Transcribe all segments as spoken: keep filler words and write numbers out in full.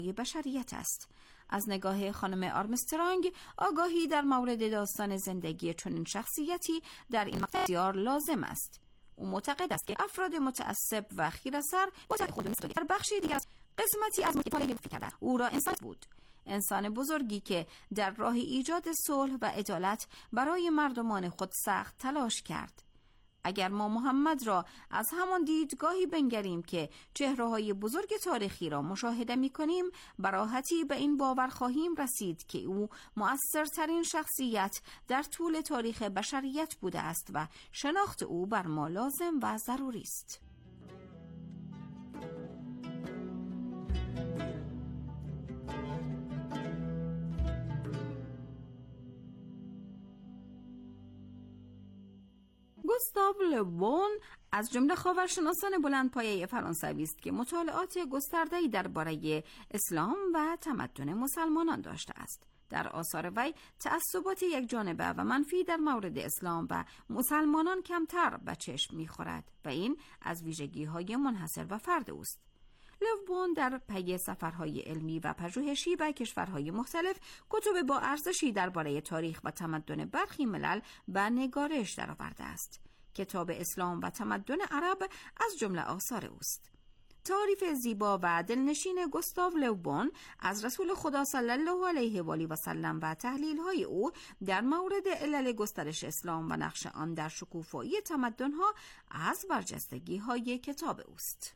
بشریت است. از نگاه خانم آرمسترانگ آگاهی در مورد داستان زندگی چنین شخصیتی در این مقطع بسیار لازم است. او معتقد است که افراد متعصب و خیره‌سر با خود در بخشی دیگر قسمتی از مطالعه کرده او را انسان بود، انسان بزرگی که در راه ایجاد صلح و عدالت برای مردمان خود سخت تلاش کرد. اگر ما محمد را از همان دیدگاهی بنگریم که چهره‌های بزرگ تاریخی را مشاهده می‌کنیم، به راحتی به این باور خواهیم رسید که او مؤثرترین شخصیت در طول تاریخ بشریت بوده است و شناخت او بر ما لازم و ضروری است. گوستاو له بون از جمله خاورشناسان بلندپایه فرانسوی است که مطالعات گسترده‌ای درباره اسلام و تمدن مسلمانان داشته است. در آثار وی تعصبات یک جانبه و منفی در مورد اسلام و مسلمانان کمتر به چشم می‌خورد و این از ویژگی‌های منحصر به فرد اوست. له بون در پی سفرهای علمی و پژوهشی به کشورهای مختلف کتب با ارزشی درباره تاریخ و تمدن برخی ملل به نگارش درآورده است. کتاب اسلام و تمدن عرب از جمله آثار اوست. تعریف زیبا و دلنشین گوستاو له بون از رسول خدا صلی الله علیه و آله و سلم و تحلیل‌های او در مورد علل گسترش اسلام و نقش آن در شکوفایی تمدن‌ها از برجستگی‌های کتاب اوست.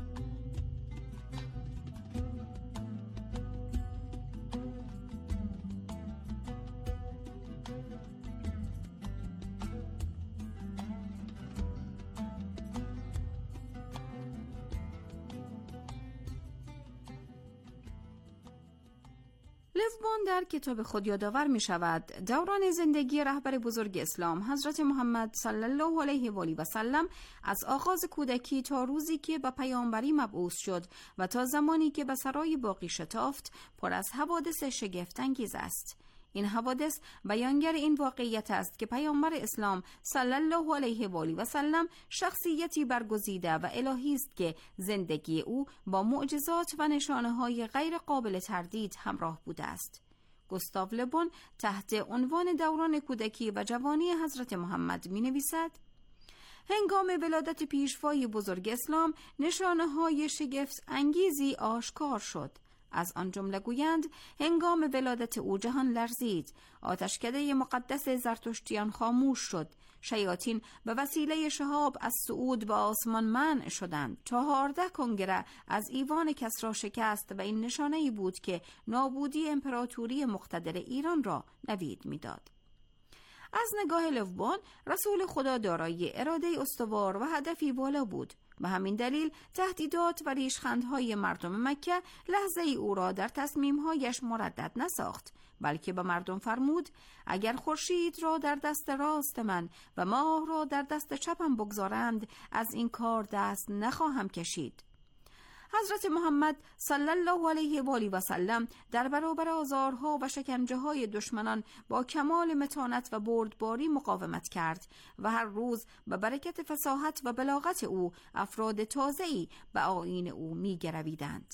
له بون در کتاب خود یادآور می شود دوران زندگی رهبر بزرگ اسلام حضرت محمد صلی الله علیه و آله و سلم از آغاز کودکی تا روزی که به پیامبری مبعوث شد و تا زمانی که به سرای باقی شتافت پر از حوادث شگفت انگیز است. این حوادث بیانگر این واقعیت است که پیامبر اسلام صلی الله علیه و آله و سلم شخصیتی برگزیده و الهی است که زندگی او با معجزات و نشانه‌های غیر قابل تردید همراه بوده است. گوستاو له بون تحت عنوان دوران کودکی و جوانی حضرت محمد می‌نویسد: هنگام ولادت پیشوای بزرگ اسلام نشانه‌های شگفت انگیزی آشکار شد. از آن جمله گویند هنگام ولادت او جهان لرزید، آتشکده مقدس زرتشتیان خاموش شد، شیاطین به وسیله شهاب از صعود به آسمان منع شدند، چهارده کنگره از ایوان کسری شکست و این نشانه‌ای بود که نابودی امپراتوری مقتدر ایران را نوید می‌داد. از نگاه له بون رسول خدا دارای اراده استوار و هدفی والا بود. به همین دلیل تهدیدات و ریشخندهای مردم مکه لحظه ای او را در تصمیمهایش مردد نساخت، بلکه به مردم فرمود اگر خورشید را در دست راست من و ماه را در دست چپم بگذارند از این کار دست نخواهم کشید. حضرت محمد صلی الله علیه و آله و سلم در برابر آزارها و شکنجه‌های دشمنان با کمال متانت و بردباری مقاومت کرد و هر روز به برکت فصاحت و بلاغت او افراد تازه‌ای به آیین او می‌گرویدند.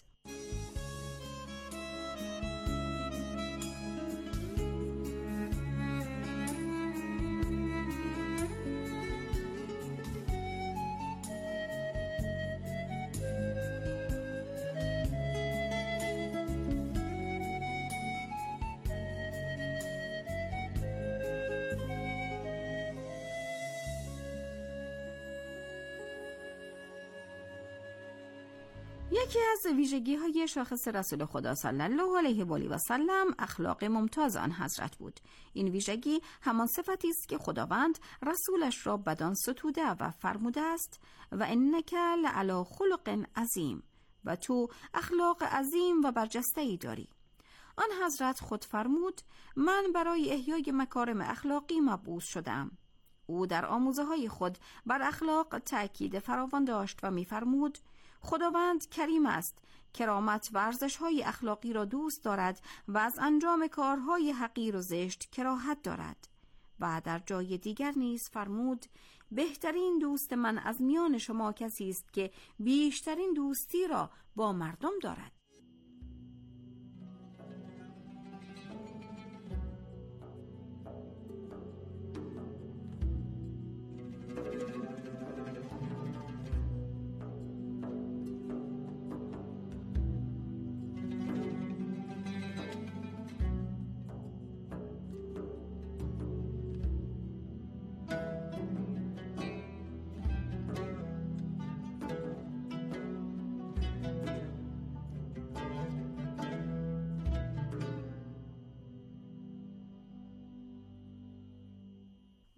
یکی از ویژگی‌های شاخص رسول خدا صلی الله علیه و آله و سلم اخلاق ممتاز آن حضرت بود. این ویژگی همان صفتی است که خداوند رسولش را بدان ستوده و فرموده است و انک لعلی خلق عظیم، و تو اخلاق عظیم و برجسته‌ای داری. آن حضرت خود فرمود من برای احیای مکارم اخلاقی مبعوث شدم. او در آموزه‌های خود بر اخلاق تأکید فراوان داشت و می‌فرمود خداوند کریم است، کرامت و ارزش‌های اخلاقی را دوست دارد و از انجام کارهای حقیر و زشت کراهت دارد. و در جای دیگر نیز فرمود بهترین دوست من از میان شما کسی است که بیشترین دوستی را با مردم دارد.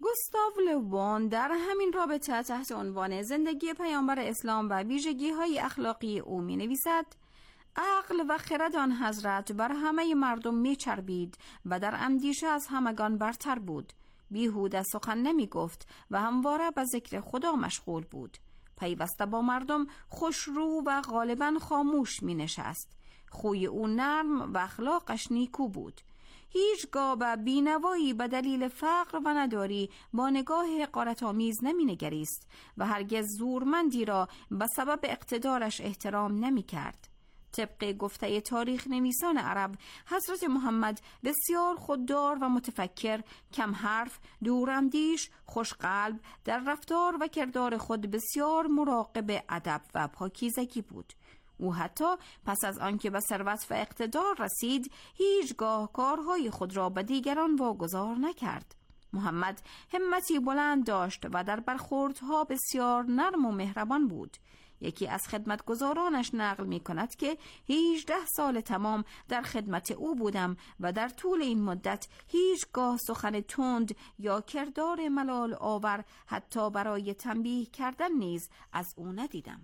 گوستاو لوبون در همین رابطه تحت عنوان زندگی پیامبر اسلام و ویژگی‌های اخلاقی او می‌نویسد: عقل و خرد آن حضرت بر همه مردم می‌چربید و در اندیشه از همگان برتر بود. بیهوده سخن نمی گفت و همواره به ذکر خدا مشغول بود. پیوسته با مردم خوشرو و غالباً خاموش می نشست. خوی او نرم و اخلاقش نیکو بود. هیچگاه به بینوایی به دلیل فقر و نداری با نگاه حقارت‌آمیز نمی نگریست و هرگز زورمندی را به سبب اقتدارش احترام نمی کرد. طبق گفته تاریخ نویسان عرب، حضرت محمد بسیار خوددار و متفکر، کم حرف، دوراندیش، خوشقلب، در رفتار و کردار خود بسیار مراقب ادب و پاکیزگی بود. او حتی پس از آنکه به ثروت و اقتدار رسید، هیچگاه کارهای خود را به دیگران واگذار نکرد. محمد همتی بلند داشت و در برخوردها بسیار نرم و مهربان بود. یکی از خدمتگزارانش نقل می کند که هجده سال تمام در خدمت او بودم و در طول این مدت هیچگاه سخن تند یا کردار ملال آور حتی برای تنبیه کردن نیز از او ندیدم.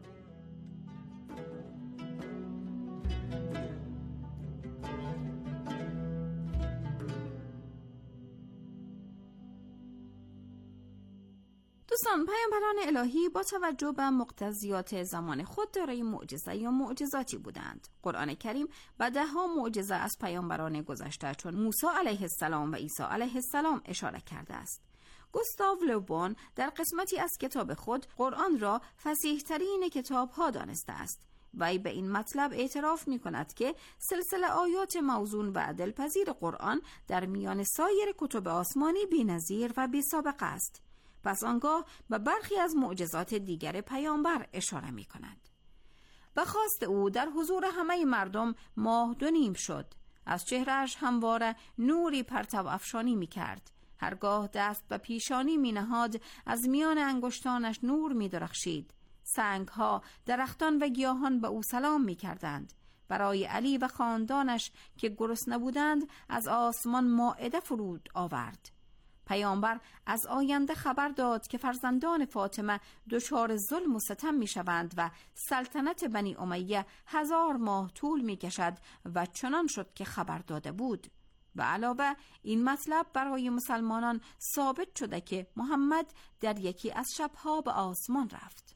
دوستان، پیامبران الهی با توجه به مقتضیات زمان خود دارای معجزه یا معجزاتی بودند. قرآن کریم به ده ها معجزه از پیامبران گذشته چون موسی علیه السلام و عیسی علیه السلام اشاره کرده است. گوستاو لوبون در قسمتی از کتاب خود قرآن را فصیح ترین کتاب ها دانسته است. وی به این مطلب اعتراف می کند که سلسله آیات موزون و دلپذیر قرآن در میان سایر کتب آسمانی بی‌نظیر و بی‌سابقه است. پس آنگاه به برخی از معجزات دیگر پیامبر اشاره می کند. به خواست او در حضور همه مردم ماه دو نیم شد. از چهرهش همواره نوری پرتو افشانی می کرد. هرگاه دست به پیشانی می نهاد، از میان انگشتانش نور می درخشید. سنگها، درختان و گیاهان به او سلام می کردند. برای علی و خاندانش که گرسنه بودند از آسمان مائده فرود آورد. پیامبر از آینده خبر داد که فرزندان فاطمه دچار ظلم و ستم می شوند و سلطنت بنی امیه هزار ماه طول می کشد و چنان شد که خبر داده بود. و علاوه این مطلب برای مسلمانان ثابت شده که محمد در یکی از شبها به آسمان رفت.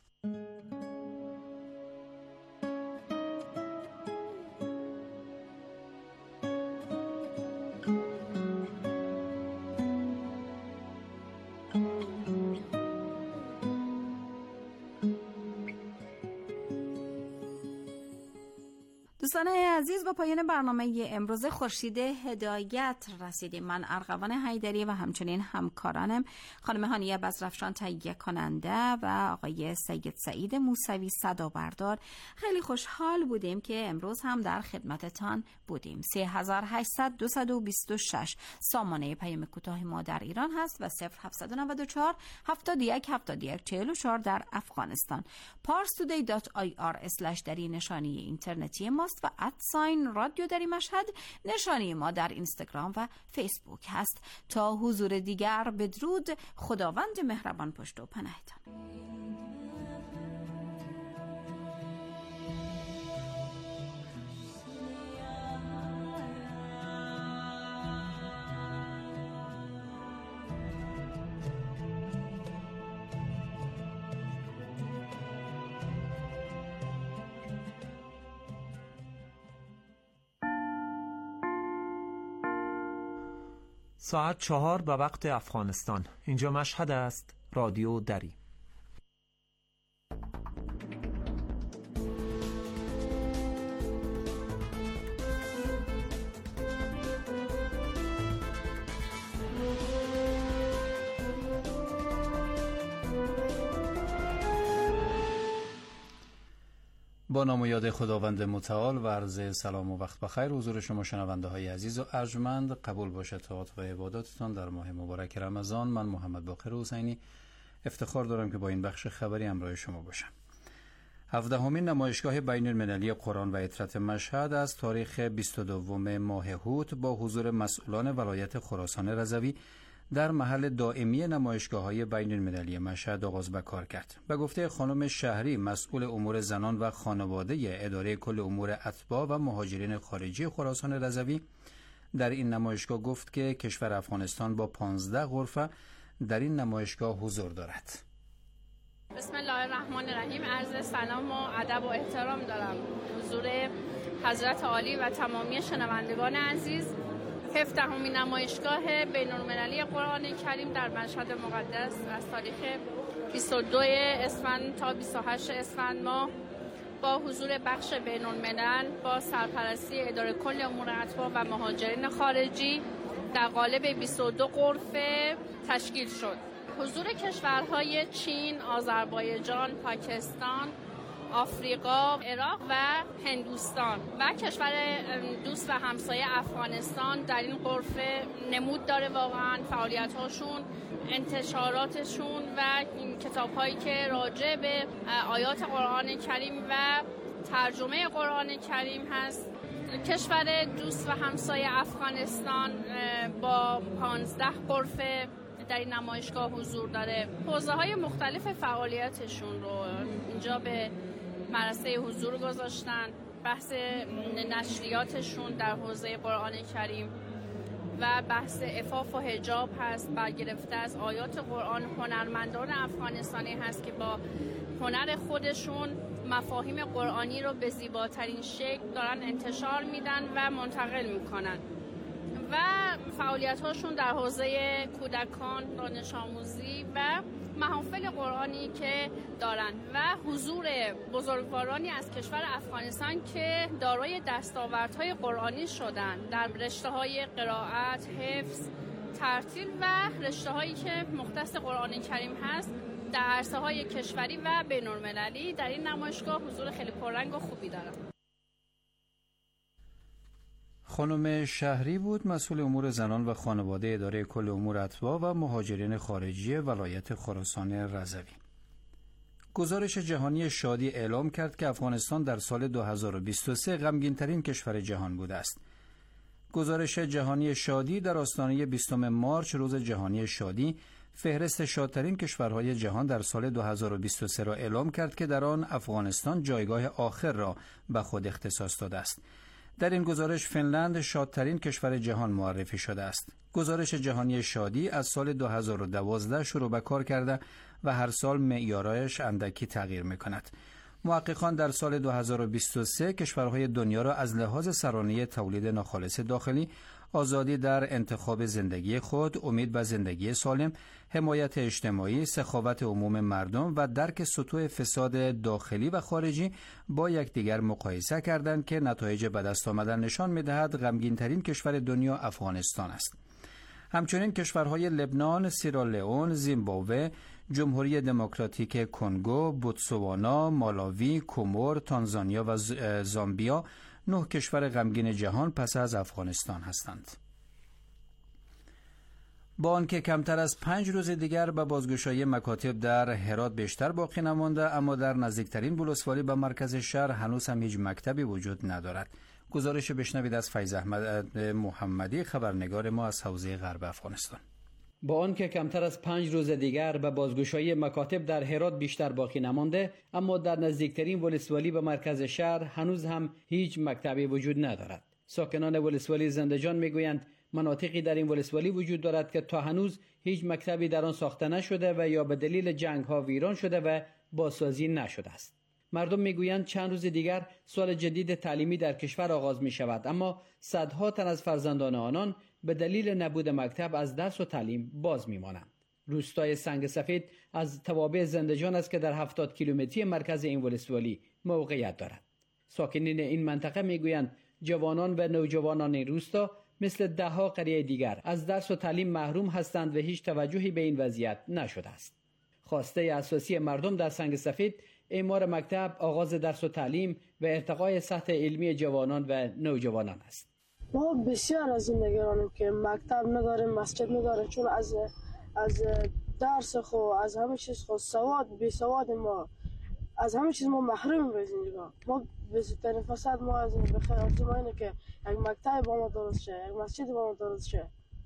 دوستان عزیز، با پایان برنامه امروز خورشید هدایت رسیدیم. من ارغوان حیدری و همچنین همکارانم خانم هانیه بزرفشان تهیه کننده و آقای سید سعید موسوی صدا بردار خیلی خوشحال بودیم که امروز هم در خدمتتان بودیم. سه هزار و هشتصد دویست و بیست و شش سامانه پیام کوتاه ما در ایران هست و صفر هفتصد و نود و چهار هفتاد و یک هفتاد و یک چهل و چهار در افغانستان. پارس تودی دات آی آر اسلش دری نشانی اینترنتی ماست و ادساین رادیو دری مشهد نشانی ما در اینستاگرام و فیسبوک هست. تا حضور دیگر، بدرود. خداوند مهربان پشت و پناهتان. ساعت چهار به وقت افغانستان. اینجا مشهد است. رادیو دری. با نام و یاد خداوند متعال و عرض سلام و وقت بخیر حضور شما شنونده های عزیز و ارجمند قبول باشد طاعات و عباداتتان در ماه مبارک رمضان. من محمد باقر حسینی افتخار دارم که با این بخش خبری همراه شما باشم. هفدهمین نمایشگاه بین المللی قرآن و عطرت مشهد از تاریخ بیست و دوم ماه هوت با حضور مسئولان ولایت خراسان رضوی در محل دائمی نمایشگاه‌های بین‌المللی مشهد آغاز به کار کرد. به گفته خانم شهری، مسئول امور زنان و خانواده اداره کل امور اتباع و مهاجرین خارجی خراسان رضوی، در این نمایشگاه گفت که کشور افغانستان با پانزده غرفه در این نمایشگاه حضور دارد. بسم الله الرحمن الرحیم. عرض سلام و ادب و احترام دارم حضور حضرت عالی و تمامی شنوندگان عزیز. هفدهمین نمایشگاه بین‌المللی قرآن کریم در مشهد مقدس از تاریخ بیست و دو اسفند تا بیست و هشت اسفند ماه با حضور بخش بین‌الملل با سرپرستی اداره کل امور اتباع و مهاجرین خارجی در قالب بیست و دو غرفه تشکیل شد. حضور کشورهای چین، آذربایجان، پاکستان، آفریقا، عراق و هندوستان و کشور دوست و همسایه افغانستان در این غرفه نمود داره. واقعا فعالیت‌هاشون، انتشاراتشون و کتاب‌هایی که راجع به آیات قرآن کریم و ترجمه قرآن کریم هست. کشور دوست و همسایه افغانستان با پانزده غرفه در این نمایشگاه حضور داره. حوزه‌های مختلف فعالیتشون رو اینجا به مراسم حضور گذاشتن. بحث نشریاتشون در حوزه قرآن کریم و بحث عفاف و حجاب هست، برگرفته از آیات قرآن. هنرمندان افغانستانی هست که با هنر خودشون مفاهیم قرآنی رو به زیباترین شکل دارن انتشار میدن و منتقل میکنن و فعالیت‌هاشون در حوزه کودکان، دانش آموزی و محافل قرآنی که دارن و حضور بزرگوارانی از کشور افغانستان که دارای دستاوردهای قرآنی شدن در رشته‌های قرائت، حفظ، ترتیل و رشته‌هایی که مختص قرآن کریم هست در عرصه‌های کشوری و بین‌المللی در این نمایشگاه حضور خیلی پررنگ و خوبی دارن. خانم شهری بود، مسئول امور زنان و خانواده اداره کل امور اتباع و مهاجرین خارجی ولایت خراسان رضوی. گزارش جهانی شادی اعلام کرد که افغانستان در سال دو هزار و بیست و سه غمگین‌ترین کشور جهان بوده است. گزارش جهانی شادی در آستانه بیستم مارس، روز جهانی شادی، فهرست شادترین کشورهای جهان در سال دو هزار و بیست و سه را اعلام کرد که در آن افغانستان جایگاه آخر را به خود اختصاص داده است. در این گزارش فنلند شادترین کشور جهان معرفی شده است. گزارش جهانی شادی از سال دو هزار و دوازده شروع به کار کرده و هر سال معیارش اندکی تغییر می‌کند. محققان در سال دو هزار و بیست و سه کشورهای دنیا را از لحاظ سرانه تولید ناخالص داخلی، آزادی در انتخاب زندگی خود، امید به زندگی سالم، حمایت اجتماعی، سخاوت عموم مردم و درک سطوح فساد داخلی و خارجی با یکدیگر مقایسه کردند که نتایج به دست آمدن نشان می‌دهد غمگین‌ترین کشور دنیا افغانستان است. همچنین کشورهای لبنان، سیرالئون، زیمبابوه، جمهوری دموکراتیک کنگو، بوتسوانا، مالاوی، کومور، تانزانیا و زامبیا نه کشور غمگین جهان پس از افغانستان هستند. با آنکه کمتر از پنج روز دیگر به بازگشایی مکاتب در هرات بیشتر باقی نمانده، اما در نزدیکترین ولسوالی به مرکز شهر هنوز هم هیچ مکتبی وجود ندارد. گزارش بشنوید از فیض احمد محمدی، خبرنگار ما از حوزه غرب افغانستان. با آنکه کمتر از پنج روز دیگر به بازگشایی مکاتب در هرات بیشتر باقی نمانده، اما در نزدیکترین ولسوالی به مرکز شهر هنوز هم هیچ مکتبی وجود ندارد. ساکنان ولسوالی زندجان میگویند مناطقی در این ولسوالی وجود دارد که تا هنوز هیچ مکتبی در آن ساخته نشده و یا به دلیل جنگ ها ویران شده و بازسازی نشده است. مردم میگویند چند روز دیگر سال جدید تعلیمی در کشور آغاز می شود، اما صدها تن از فرزندان آنان به دلیل نبود مکتب از درس و تعلیم باز می مانند. روستای سنگ سفید از توابع زندجان است که در هفتاد کیلومتری مرکز این ولسوالی موقعیت دارد. ساکنین این منطقه میگویند جوانان و نوجوانان این روستا مثل دهها قریه دیگر از درس و تعلیم محروم هستند و هیچ توجهی به این وضعیت نشده است. خواسته اساسی مردم در سنگ سفید اعمار مکتب، آغاز درس و تعلیم و ارتقای سطح علمی جوانان و نوجوانان است. ما بسیار از این نگرانیم که مکتب نداریم، مسجد نداریم، چون از از درس خو از همه چیز خو سواد بی سواد ما از همه چیز ما محروم به زندگی. ما بزرگترین فساد ما از این بخیر آرزو ما اینه که یک مکتب با ما درست شه، یک مسجد با ما درست شه،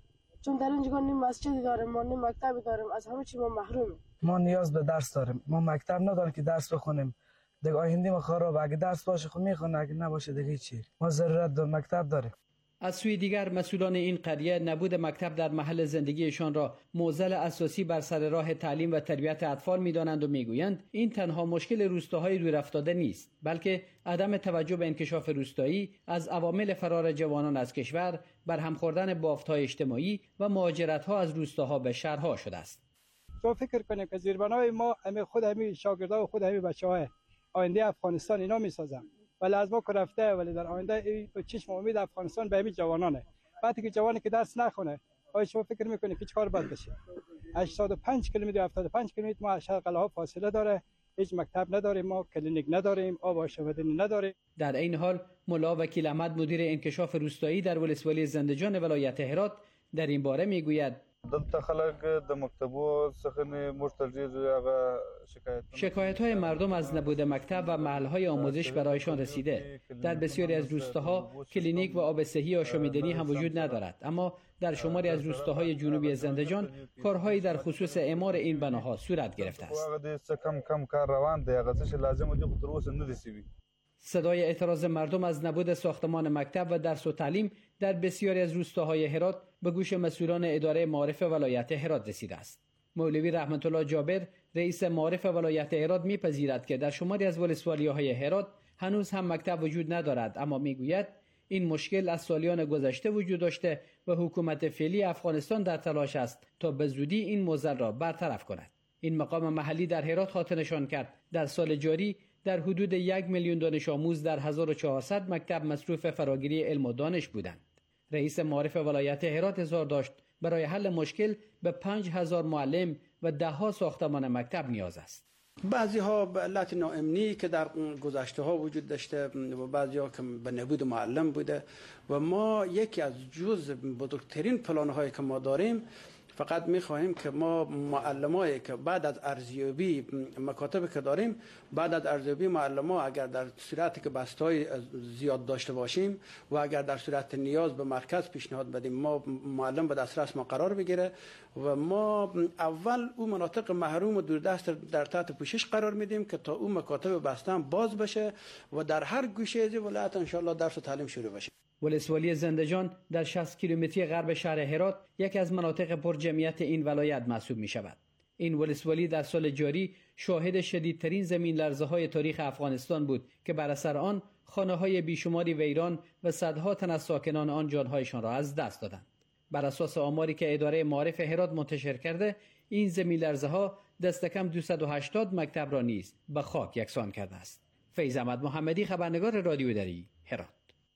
چون در اینجا نیم مسجد داریم، ما نیم مکتب داریم، از همه چی ما محرومیم. ما نیاز به درس داریم، ما مکتب نداریم که درس بخونیم. دیگه آینده ما خراب، اگه درس باشه خب میخونه، اگه نباشه دیگه چی. ما ضرورت به مکتب داریم. از سوی دیگر مسئولان این قریه نبود مکتب در محل زندگیشان را معضل اساسی بر سر راه تعلیم و تربیت اطفال می‌دانند و میگویند این تنها مشکل روستاهای دور افتاده نیست، بلکه عدم توجه به انکشاف روستایی از عوامل فرار جوانان از کشور، برهم خوردن بافت‌های اجتماعی و مهاجرت‌ها از روستاها به شهرها شده است. تو فکر کنیم که زیربنای ما همه خود همه شاگردان و خود همه بچه‌های آینده افغانستان اینا می‌سازن. ولی از ما که رفته، ولی در آینده چشم امید افغانستان به همین جوانانه. وقتی که جوانی که درس نخونه، آیا شما فکر میکنید که چیکار باید بشه؟ هشتاد و پنج کیلومتر هفتاد و پنج کیلومتر ما از شرق الها فاصله داره، هیچ مکتب نداریم، ما کلینیک نداریم، آب آشامیدنی نداریم. در این حال ملا وکیل احمد مدیر انکشاف روستایی در ولسوالی زندجان ولایت هرات در این باره میگوید دلته خلک د مکتبو څخه مشترجیر هغه شکایت شکایت های مردم از نبود مکتب و محل های آموزش برایشان رسیده. در بسیاری از روستاها کلینیک و آب صحی آشامیدنی هم وجود ندارد، اما در شماری از روستاهای جنوبی زندجان کارهایی در خصوص اعمار این بناها صورت گرفته است. کم کم کار روان دی، هغه څه لازم دی خو تر اوسه نه رسیدي. صدای اعتراض مردم از نبود ساختمان مکتب و درس و تعلیم در بسیاری از روستاهای هرات به گوش مسئولان اداره معارف ولایت هرات رسیده است. مولوی رحمت الله جابر رئیس معارف ولایت هرات میپذیرد که در شماری از ولسوالی‌های هرات هنوز هم مکتب وجود ندارد، اما میگوید این مشکل از سالیان گذشته وجود داشته و حکومت فعلی افغانستان در تلاش است تا به زودی این معضل را برطرف کند. این مقام محلی در هرات خاطر نشان کرد در سال جاری در حدود یک میلیون دانش آموز در هزار و چهارصد مکتب مصروف فراگیری علم و دانش بودند. رئیس معارف ولایت هرات اظهار داشت برای حل مشکل به پنج هزار معلم و ده ها ساختمان مکتب نیاز است. بعضی ها به علت ناامنی که در گذشته ها وجود داشته و بعضی ها که به نبود معلم بوده و ما یکی از جز بزرگترین پلان هایی که ما داریم فقط می‌خواهیم که ما معلمایی که بعد از ارزیابی مکاتبی که داریم، بعد از ارزیابی معلم‌ها اگر در صورتی که بستای زیاد داشته باشیم و اگر در صورت نیاز به مرکز پیشنهاد بدیم، ما معلم به دسترس ما قرار بگیره و ما اول اون مناطق محروم و دوردست در تحت پوشش قرار میدیم که تا اون مکاتب بسته باز بشه و در هر گوشه از ولایت ان شاء الله درس و تعلیم شروع بشه. ولسوالی زندجان در شصت کیلومتری غرب شهر هرات یکی از مناطق پر جمعیت این ولایت محسوب می شود. این ولسوالی در سال جاری شاهد شدیدترین زمین لرزه های تاریخ افغانستان بود که بر اثر آن خانه های بیشماری ویران و صدها تن از ساکنان آن جانهایشان را از دست دادند. بر اساس آماری که اداره معارف هرات منتشر کرده، این زمین لرزه ها دست کم دویست و هشتاد مکتب را نیز به خاک یکسان کرده است. فیض احمد محمدی، خبرنگار رادیو دری، هرات.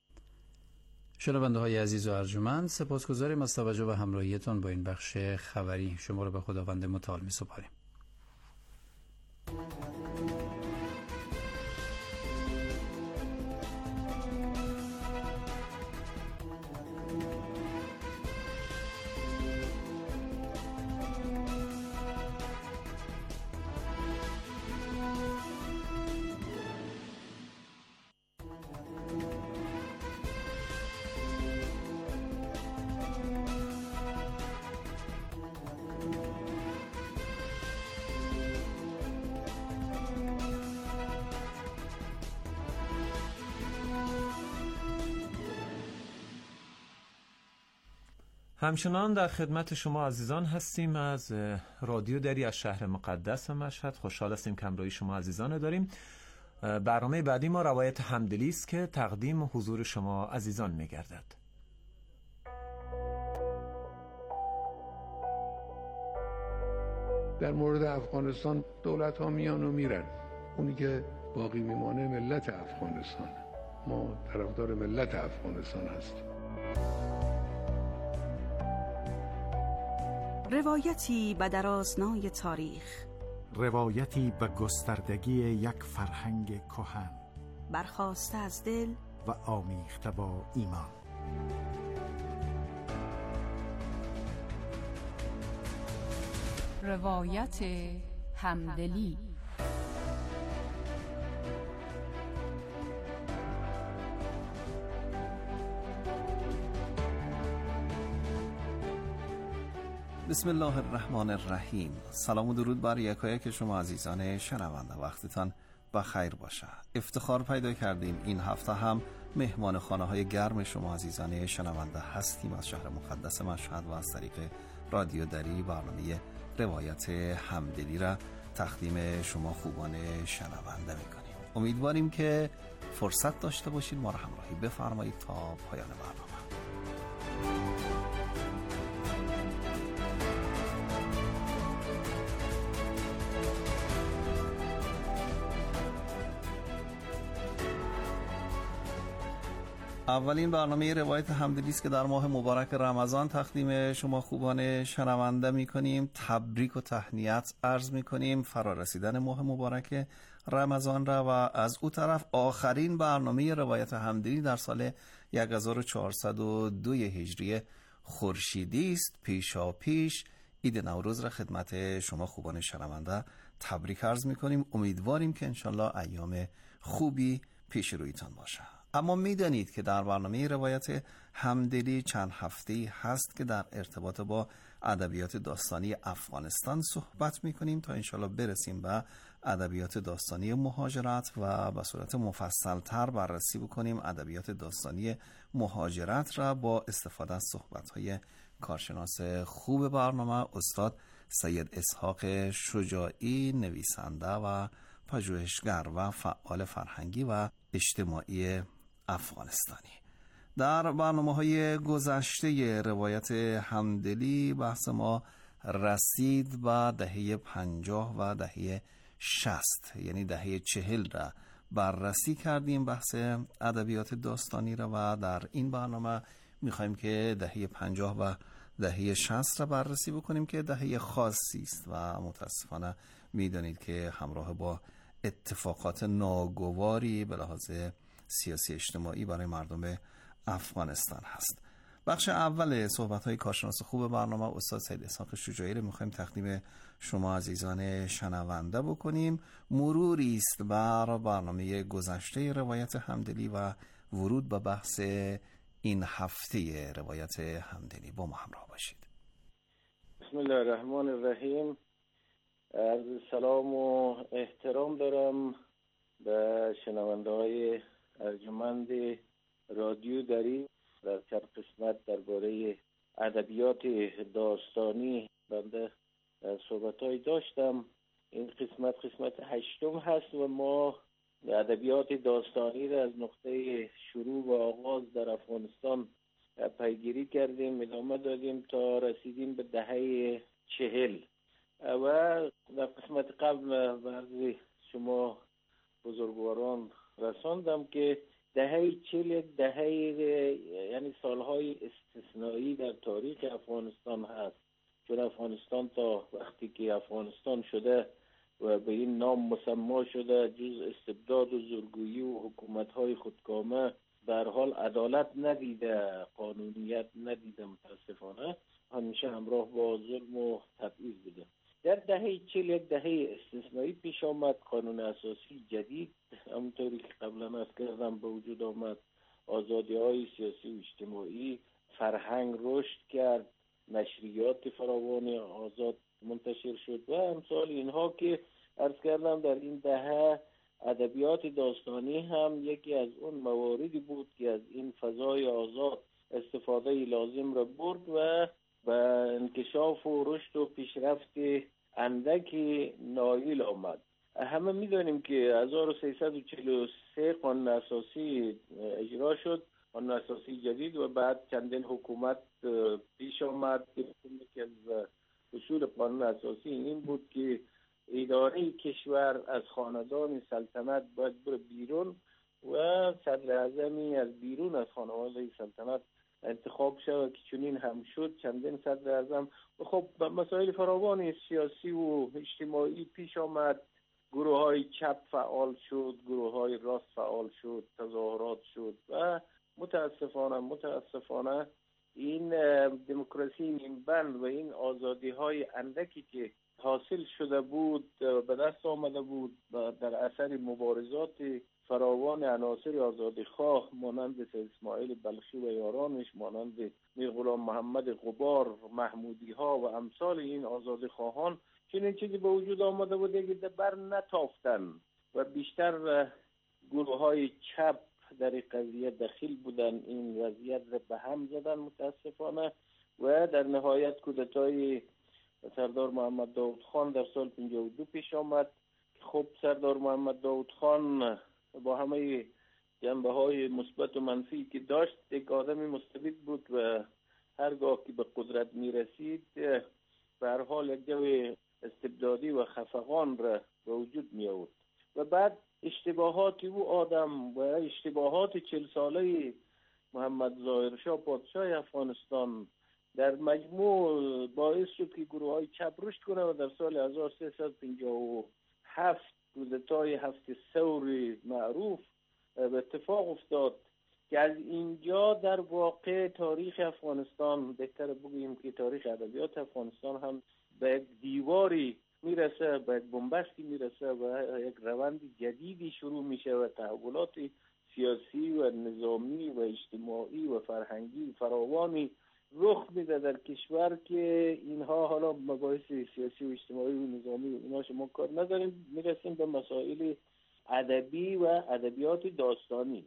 شنونده های عزیز و ارجمند، سپاسگزاریم از توجه و همراهیتان با این بخش خبری. شما را به خداوند متعال می سپاریم. همچنان در خدمت شما عزیزان هستیم از رادیو دری از شهر مقدس مشهد. خوشحال هستیم که همراهی شما عزیزان داریم. برنامه بعدی ما روایت همدلی است که تقدیم حضور شما عزیزان می‌گردد. در مورد افغانستان دولت ها میان و میرن، اونی که باقی میمانه ملت افغانستان. ما طرفدار ملت افغانستان هستیم. روایتی به درازنای تاریخ، روایتی به گستردگی یک فرهنگ کهن، برخاسته از دل و آمیخته با ایمان. روایت همدلی. بسم الله الرحمن الرحیم. سلام و درود بر یکایک شما عزیزان شنونده، وقتتان بخیر باشه. افتخار پیدا کردیم این هفته هم مهمان خانه های گرم شما عزیزان شنونده هستیم از شهر مقدس مشهد و از طریق رادیو دری برنامه روایت همدلی را تقدیم شما خوبان شنونده میکنیم. امیدواریم که فرصت داشته باشید ما را همراهی بفرمایید تا پایان برنامه. اولین برنامه روایت همدلی است که در ماه مبارک رمضان تقدیم شما خوبان شنونده می‌کنیم. تبریک و تهنیت عرض می‌کنیم فرارسیدن ماه مبارک رمضان را و از او طرف آخرین برنامه روایت همدلی در سال هزار و چهارصد و دو هجری خورشیدی است. پیشا پیش عید نوروز را خدمت شما خوبان شنونده تبریک عرض می‌کنیم. امیدواریم که انشالله ایام خوبی پیش رویتان باشه. اما میدانید که در برنامه روایت همدلی چند هفته‌ای هست که در ارتباط با ادبیات داستانی افغانستان صحبت میکنیم تا انشالله برسیم به ادبیات داستانی مهاجرت و به صورت مفصل‌تر بررسی بکنیم ادبیات داستانی مهاجرت را با استفاده از صحبت‌های کارشناس خوب برنامه استاد سید اسحاق شجاعی، نویسنده و پژوهشگر و فعال فرهنگی و اجتماعی افغانستانی. در برنامه‌های گذشته روایت همدلی بحث ما رسید به دهه پنجاه و دهه شصت، یعنی دهه چهل را بررسی کردیم بحث ادبیات داستانی را و در این برنامه می‌خوایم که دهه پنجاه و دهه شصت را بررسی بکنیم که دهه خاصی است و متاسفانه می‌دانید که همراه با اتفاقات ناگواری به لحاظ سیاسی اجتماعی برای مردم افغانستان هست. بخش اول صحبت‌های کارشناس خوب برنامه استاد سید اسحاق شجاعی رو می‌خوایم تقدیم شما عزیزان شنونده بکنیم. مروری است بر برنامه گذشته روایت همدلی و ورود به بحث این هفته روایت همدلی. با ما همراه باشید. بسم الله الرحمن الرحیم. عرض سلام و احترام دارم به شنونده های ارجمند رادیو دری. در چند قسمت درباره ادبیات داستانی بنده صحبت های داشتم. این قسمت قسمت هشتم هست و ما ادبیات داستانی را از نقطه شروع و آغاز در افغانستان پیگیری کردیم، ادامه دادیم تا رسیدیم به دهه چهل و در قسمت قبل بعضی شما بزرگواران رساندم که دهه چهل دهه یعنی سالهای استثنایی در تاریخ افغانستان هست، چون افغانستان تا وقتی که افغانستان شده و به این نام مسما شده جز استبداد و زورگویی و حکومت‌های خودکامه به هر حال عدالت ندیده، قانونیت ندیده، متاسفانه همیشه همراه با ظلم و تبعیض بوده. در دهه چهل یک دهه استثنایی پیش آمد، قانون اساسی جدید همونطوری که قبلا از کردم به وجود آمد، آزادی های سیاسی و اجتماعی، فرهنگ رشد کرد، نشریات فراوان آزاد منتشر شد و امثال اینها که عرض کردم. در این دهه ادبیات داستانی هم یکی از اون مواردی بود که از این فضای آزاد استفاده لازم را برد و به انکشاف و رشد و پیشرفت اندکی نایل آمد. همه میدانیم که هزار و سیصد و چهل و سه قانون اساسی اجرا شد، قانون اساسی جدید، و بعد چندین حکومت پیش آمد که از اصول قانون اساسی این بود که اداره کشور از خاندان سلطنت باید بره بیرون و صدر اعظمی از بیرون از خانواده سلطنت انتخاب شد که چنین هم شد. چندین صدر اعظم و خب مسائل فراوان سیاسی و اجتماعی پیش آمد. گروه های چپ فعال شد، گروه های راست فعال شد، تظاهرات شد و متاسفانه متاسفانه این دموکراسی نیمبند و این آزادی های اندکی که حاصل شده بود به دست آمده بود در اثر مبارزات فراوان عناصر آزادیخواه مانند سید اسماعیل بلخی و یارانش، مانند میر غلام محمد غبار، محمودی ها و امثال این آزادیخواهان چنین چیزی به وجود آمده بوده که بر نتافتن و بیشتر گروه های چپ در این قضیه دخیل بودن، این وضعیت را به هم زدن متاسفانه و در نهایت کودتای سردار محمد داود خان در سال پنجاه و دو پیش آمد. خب سردار محمد داود خان با همه جنبه های مثبت و منفی که داشت یک آدمی مستبد بود و هرگاه که به قدرت می رسید به هر حال یک جو استبدادی و خفقان را به وجود می آورد و بعد اشتباهات او آدم و اشتباهات چل ساله محمد ظاهر شاه پادشاه افغانستان در مجموع باعث شد که گروه های چپ رشد کنه و در سال هزار و سیصد و پنجاه و هفت کودتای هفت ثور معروف به اتفاق افتاد که از اینجا در واقع تاریخ افغانستان، بهتر بگوییم که تاریخ ادبیات افغانستان هم به یک دیواری میرسه، به یک بنبستی میرسه و یک روند جدیدی شروع میشه و تحولات سیاسی و نظامی و اجتماعی و فرهنگی فراوانی رخ میده در کشور که اینها حالا مباحث سیاسی و اجتماعی و نظامی و اینا شما کار نداریم، میرسیم به مسائل ادبی و ادبیات داستانی.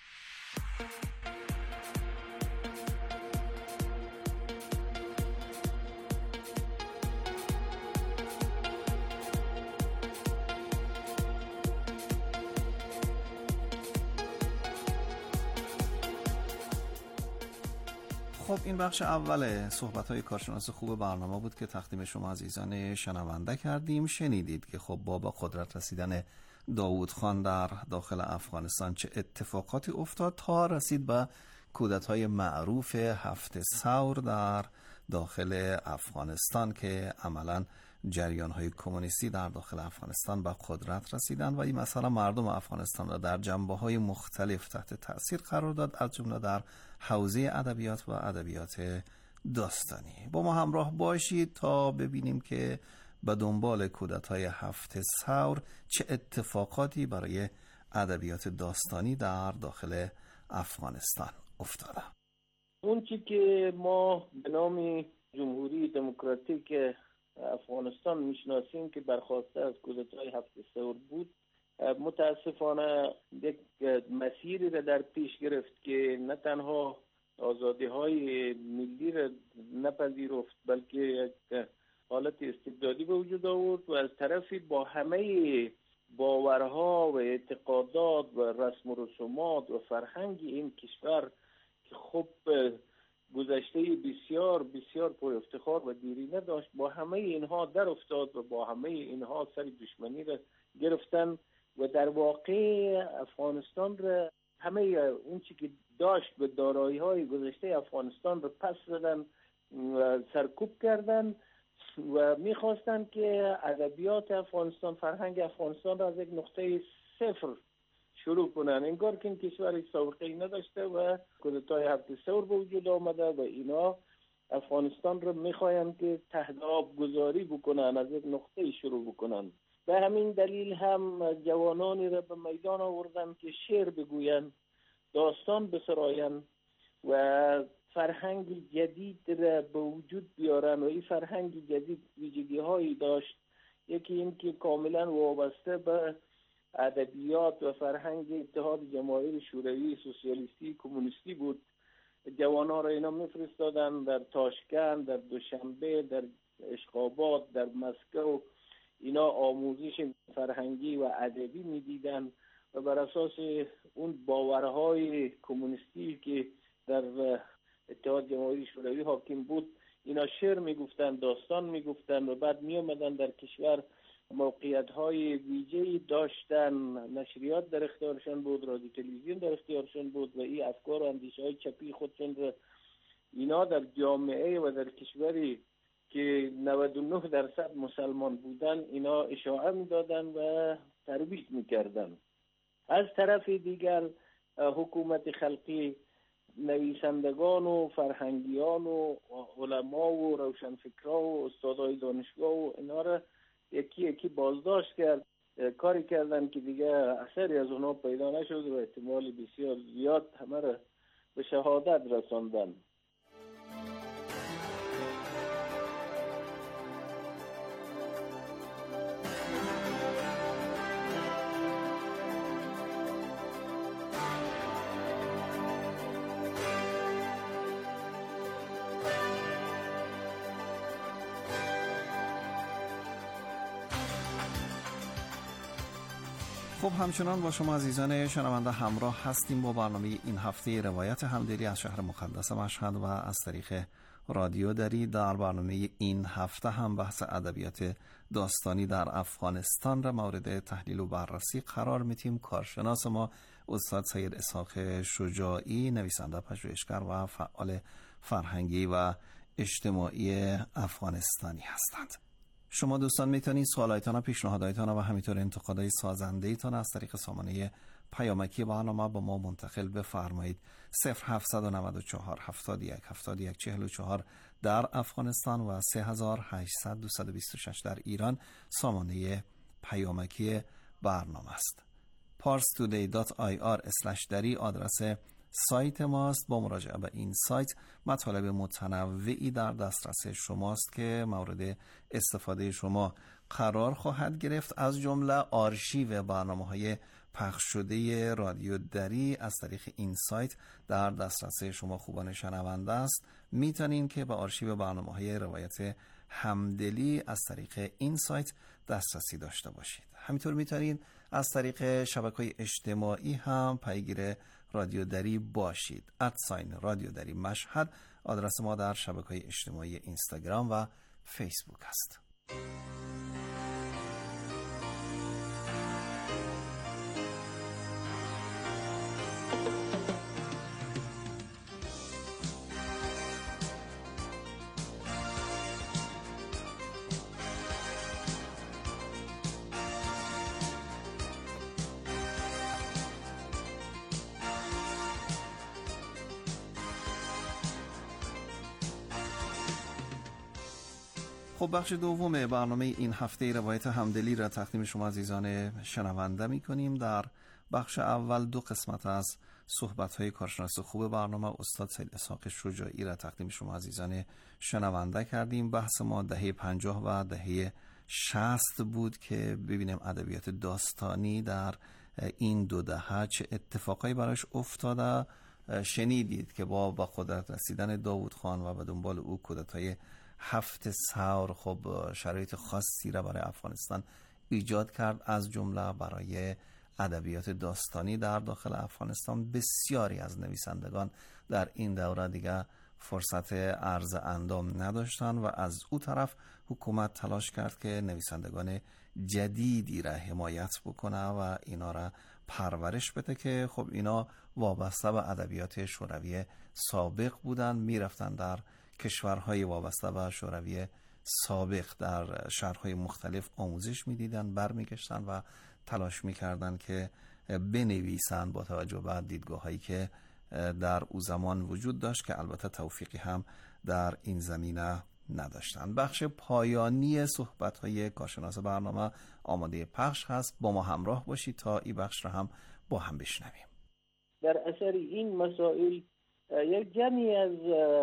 خب این بخش اول صحبت‌های کارشناس خوب برنامه بود که تقدیم شما عزیزان شنونده کردیم. شنیدید که خب با به قدرت رسیدن داوود خان در داخل افغانستان چه اتفاقاتی افتاد تا رسید به کودتای معروف هفت ثور در داخل افغانستان که عملاً جریان‌های کمونیستی در داخل افغانستان به قدرت رسیدن و این مسئله مردم افغانستان را در جنبه‌های مختلف تحت تأثیر قرار داد، از جمله در حوزه ادبیات و ادبیات داستانی. با ما همراه باشید تا ببینیم که به دنبال کودتای هفت ثور چه اتفاقاتی برای ادبیات داستانی در داخل افغانستان افتاده. اون چی که ما به نام جمهوری دموکراتیک افغانستان میشناسیم که برخواسته از کودتای هفت ثور بود، متاسفانه یک مسیری را در پیش گرفت که نه تنها آزادی های ملی را نپذیرفت بلکه یک حالت استبدادی به وجود آورد و از طرفی با همه باورها و اعتقادات و رسم و رسومات و فرهنگ این کشور که خب گذشته بسیار بسیار پر افتخار و دیرینه داشت، با همه اینها در افتاد و با همه اینها سر دشمنی را گرفتن و در واقع افغانستان را همه اون چی که داشت به دارایی های گذشته افغانستان را پس زدن و سرکوب کردن و میخواستن که ادبیات افغانستان، فرهنگ افغانستان را از یک نقطه صفر شروع کنن. انگار که این کشور سابقه‌ای نداشته و کودتای هفت ثور به وجود آمده و اینا افغانستان رو میخواین که تحت آب گذاری بکنن، از یک نقطه شروع بکنن. به همین دلیل هم جوانانی را به میدان آوردن که شعر بگوین، داستان بسراین و فرهنگ جدید را به وجود بیارن و این فرهنگ جدید ویژگی هایی داشت. یکی این که کاملا وابسته به ادبیات و فرهنگ اتحاد جماهیر شوروی سوسیالیستی کمونیستی بود. جوانها را اینا میفرستادن در تاشکند، در دوشنبه، در اشخابات، در مسکو، اینا آموزش فرهنگی و ادبی میدیدن و بر اساس اون باورهای کمونیستی که در اتحاد جماهیر شوروی حاکم بود اینا شعر میگفتن، داستان میگفتن و بعد میامدن در کشور موقعیت های ویژه‌ای داشتن، نشریات در اختیارشان بود، رادیو تلویزیون در اختیارشان بود و این افکار و اندیشه های چپی خودشون را اینا در جامعه و در کشوری که نود و نه درصد مسلمان بودن اینا اشاعه میدادن و ترویج میکردن. از طرف دیگر حکومت خلقی نویسندگان و فرهنگیان و علما و روشنفکرا و استادای دانشگاه و اینا را یکی یکی بازداشت کرد کاری کردن که دیگه اثری از اونها پیدا نشد و احتمال بسیار زیاد همه را به شهادت رساندن. خب همچنان با شما عزیزان شنونده همراه هستیم با برنامه این هفته روایت همدلی از شهر مقدس مشهد و از طریق رادیو دری. در برنامه این هفته هم بحث ادبیات داستانی در افغانستان را مورد تحلیل و بررسی قرار میدیم. کارشناس ما استاد سید اسحاق شجاعی، نویسنده، پژوهشگر و فعال فرهنگی و اجتماعی افغانستانی هستند. شما دوستان میتونید سوالایتان و پیشنهادایتان و همینطور انتقادهای سازنده ایتان از طریق سامانه پیامکی برنامه با ما منتقل بفرمایید. صفر هفت نه چهار هفتاد و یک هفتاد و یک چهل و چهار در افغانستان و سه هزار و هشتصد دویست و بیست و شش در ایران سامانه پیامکی برنامه است. پارس تودی دات آی آر اسلش دری آدرس سایت ماست. با مراجعه به این سایت مطالب متنوعی در دسترس شماست که مورد استفاده شما قرار خواهد گرفت. از جمله آرشیو برنامه‌های پخش شده رادیو دری از طریق این سایت در دسترس شما خوبان شنونده است. میتونین که به آرشیو برنامه‌های روایت همدلی از طریق این سایت دسترسی داشته باشید. همینطور میتونین از طریق شبکه‌های اجتماعی هم پیگیر رادیو دری باشید. ادساین رادیو دری مشهد آدرس ما در شبکه‌های اجتماعی اینستاگرام و فیسبوک است. خب بخش دوم برنامه این هفته روایت همدلی را تقدیم شما عزیزان شنونده می کنیم. در بخش اول دو قسمت از صحبت‌های کارشناس خوب برنامه استاد سید اسحاق شجاعی را تقدیم شما عزیزان شنونده کردیم. بحث ما دهه پنجاه و دهه شصت بود که ببینیم ادبیات داستانی در این دو دهه چه اتفاقایی براش افتاده. شنیدید که با با قدرت رسیدن داوود خان و به دنبال او کودتای هفت ثور خب شرایط خاصی را برای افغانستان ایجاد کرد، از جمله برای ادبیات داستانی در داخل افغانستان. بسیاری از نویسندگان در این دوره دیگه فرصت عرض اندام نداشتن و از او طرف حکومت تلاش کرد که نویسندگان جدیدی را حمایت بکنه و اینا را پرورش بده که خب اینا وابسته به ادبیات شوروی سابق بودن، میرفتن در کشورهای وابسته به شوروی سابق در شهرهای مختلف آموزش میدیدن، برمیگشتن و تلاش میکردن که بنویسن با توجه به دیدگاهایی که در او زمان وجود داشت که البته توفیقی هم در این زمینه نداشتن. بخش پایانی صحبت‌های کارشناس برنامه آماده پخش هست. با ما همراه باشید تا این بخش را هم با هم بشنویم. در اثر این مسائل یک جمعی از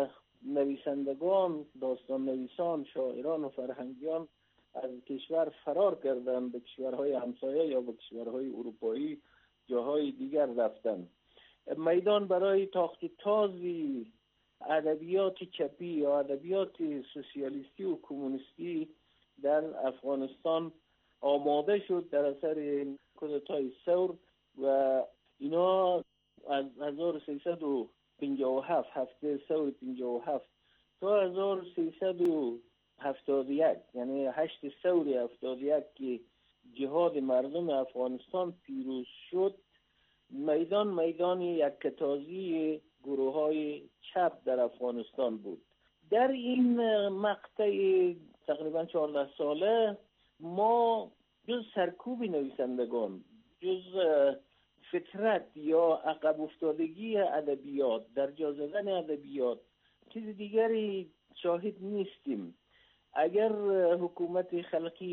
نویسندگان، داستان نویسان، شاعران و فرهنگیان از کشور فرار کردن، به کشورهای همسایه یا به کشورهای اروپایی جاهای دیگر رفتن. میدان برای تاخت تازی ادبیات چپی یا ادبیات سوسیالیستی و کمونیستی در افغانستان آماده شد در اثر کودتای ثور و اینا از هزار و سیصد و پنجاه و هفت هفته ثور پنجاه و هفت تا هزار و سیصد و هفتاد و یک یعنی هشت ثور هفتاد و یک که جهاد مردم افغانستان پیروز شد، میدان میدان یک کتازی گروه های چپ در افغانستان بود. در این مقطع تقریبا چهارده ساله ما جز سرکوب نویسندگان، جز فطرت یا عقب افتادگی ادبیات، در جا زدن ادبیات، چیز دیگری شاهد نیستیم. اگر حکومت خلقی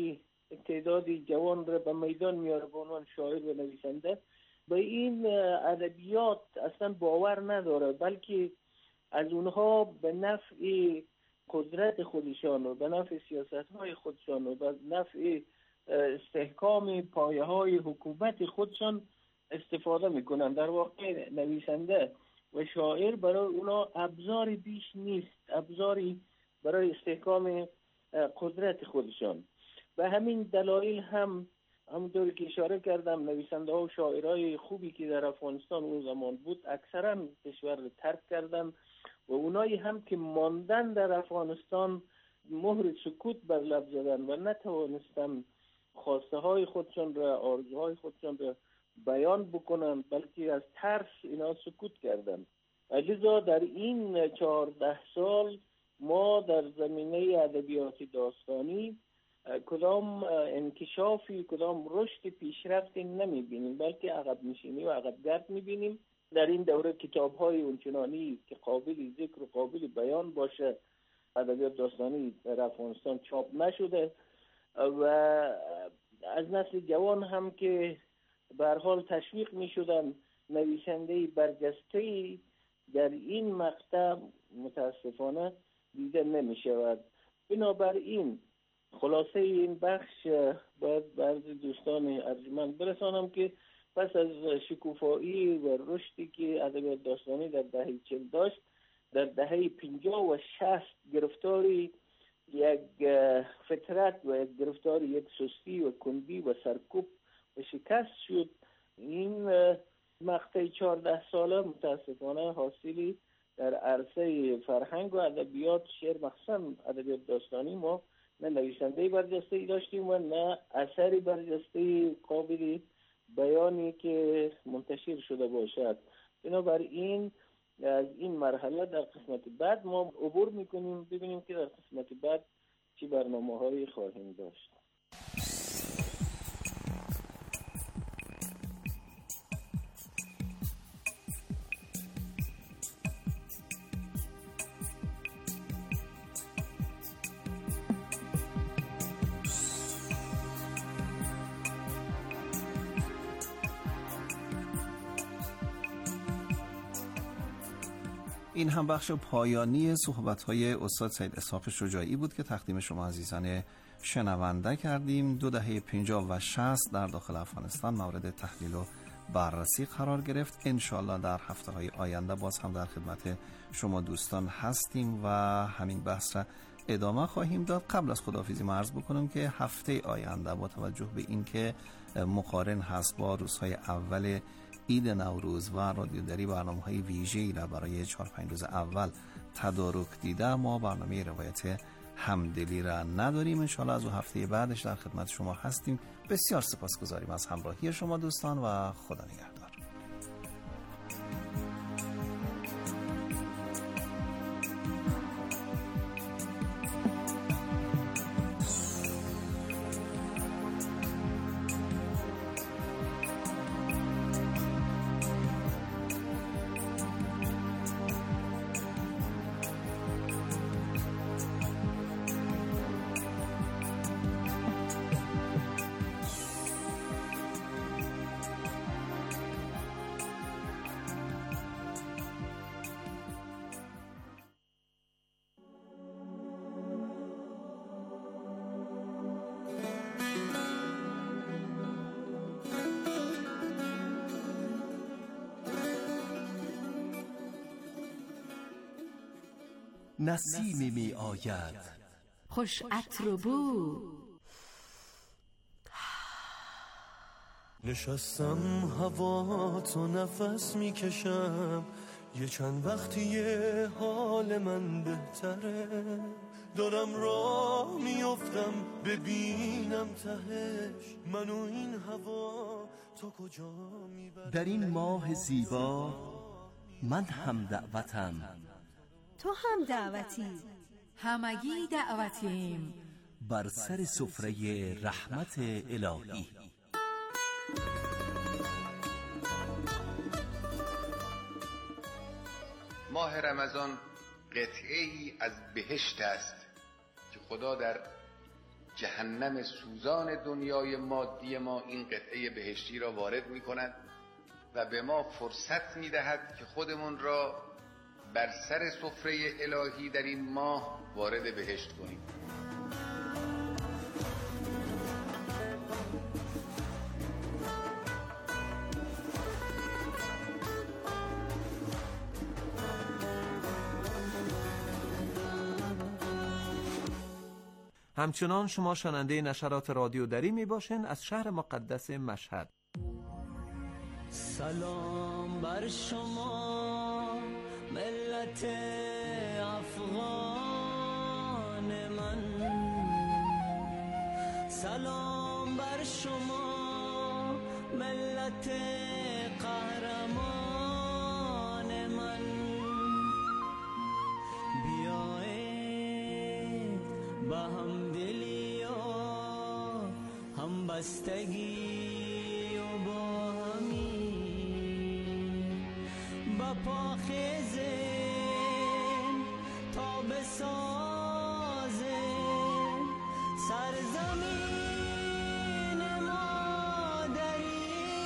تعدادی جوان را به میدان میاره به عنوان شاعر و نویسنده، به این ادبیات اصلا باور نداره، بلکه از اونها به نفع قدرت خودشان و به نفع سیاست‌های خودشان و به نفع استحکام پایه‌های حکومت خودشان استفاده میکنن. در واقع نویسنده و شاعر برای اونا ابزاری بیش نیست، ابزاری برای استحکام قدرت خودشان. به همین دلایل هم همونطوری که اشاره کردم نویسنده ها و شاعرای خوبی که در افغانستان اون زمان بود اکثرا کشور رو ترک کردن و اونایی هم که ماندن در افغانستان مهر سکوت بر لب زدن و نتوانستن خواسته های خودشان را، آرزوهای خودشان را بیان بکنن، بلکه از ترس اینا سکوت کردن. لذا در این چهارده سال ما در زمینه ادبیات داستانی کدام انکشافی، کدام رشد پیشرفتی نمیبینیم، بلکه عقب نشینی و عقب گرد میبینیم. در این دوره کتاب‌های اونچنانی که قابل ذکر و قابل بیان باشه ادبیات داستانی در افغانستان چاپ نشده و از نسل جوان هم که به هر حال تشویق میشدن نویسنده برجسته‌ای در این مقطع متاسفانه دیده نمیشود. بنابراین خلاصه این بخش باید بعضی دوستان ارجمند برسانم که پس از شکوفایی و رشدی که ادبیات داستانی در دهه چهل داشت، در دهه پنجاه و شصت گرفتاری یک فطرت و یک گرفتاری یک سستی و کندی و سرکوب و شکست شد. این مقطع چهارده ساله متاسفانه حاصلی در عرصه فرهنگ و ادبیات، شعر مخصوصا ادبیات داستانی، ما نه نویسنده برجسته‌ای داشتیم و نه اثری برجسته قابل بیانی که منتشر شده باشد. بنابراین از این مرحله در قسمت بعد ما عبور میکنیم، ببینیم که در قسمت بعد چی برنامه‌هایی خواهیم داشت. این هم بخش پایانی صحبت‌های استاد سید اسحاق شجاعی بود که تقدیم شما عزیزان شنونده کردیم. دو دهه پنجاه و شصت در داخل افغانستان مورد تحلیل و بررسی قرار گرفت. انشالله در هفته‌های آینده باز هم در خدمت شما دوستان هستیم و همین بحث را ادامه خواهیم داد. قبل از خداحافظی ما عرض بکنم که هفته آینده با توجه به اینکه مقارن هست با روزهای اول عید نوروز و رادیو دری برنامه‌های ویژه‌ای را برای چهار پنج روز اول تدارک دیده، ما برنامه روایت همدلی را نداریم. انشاءالله از او هفته بعدش در خدمت شما هستیم. بسیار سپاسگزاریم از همراهی شما دوستان و خدا نگهدار. نسیمی می آید خوش عطر و بو، نشستم هوا تو نفس می کشم، یه چند وقتی حال من بهتره، دارم راه میافتم ببینم تهش منو این هوا تا کجا میبره. در این ماه زیبا من هم دعوتم، تو هم دعوتی، همگی دعوتیم بر سر سفره رحمت الهی. ماه رمضان قطعه‌ای از بهشت است که خدا در جهنم سوزان دنیای مادی ما این قطعه بهشتی را وارد می کند و به ما فرصت می دهد که خودمون را بر سر سفره الهی در این ماه وارد بهشت کنیم. همچنان شما شنونده نشرات رادیو دری می باشین از شهر مقدس مشهد. سلام بر شما ملت افغان من، سلام بر شما ملت قهرمان من. بیایید با هم دلی و هم بستگی و با همی با پاخیزین تا بسازین سرزمین مادری